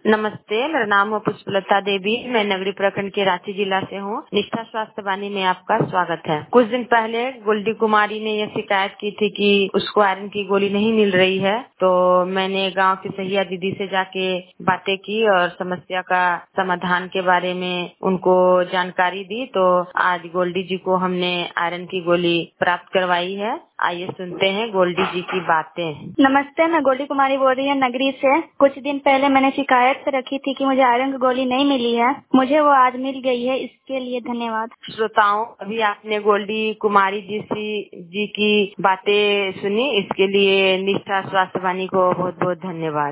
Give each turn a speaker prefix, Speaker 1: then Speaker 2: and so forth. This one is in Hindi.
Speaker 1: नमस्ते, मेरा नाम है पुष्पलता देवी। मैं नगरी प्रखंड के रांची जिला से हूँ। निष्ठा स्वास्थ्य वाणी में आपका स्वागत है। कुछ दिन पहले गोल्डी कुमारी ने यह शिकायत की थी कि उसको आयरन की गोली नहीं मिल रही है, तो मैंने गांव की सहिया दीदी से जाके बातें की और समस्या का समाधान के बारे में उनको जानकारी दी। तो आज गोल्डी जी को हमने आयरन की गोली प्राप्त करवाई है। आइए सुनते हैं गोल्डी जी की बातें।
Speaker 2: नमस्ते, मैं गोल्डी कुमारी बोल रही हूँ नगरी से। कुछ दिन पहले मैंने शिकायत रखी थी कि मुझे आयरन की गोली नहीं मिली है। मुझे वो आज मिल गई है, इसके लिए धन्यवाद।
Speaker 1: श्रोताओं, अभी आपने गोल्डी कुमारी जी की बातें सुनी, इसके लिए निष्ठा स्वास्थ्य वाणी को बहुत बहुत धन्यवाद।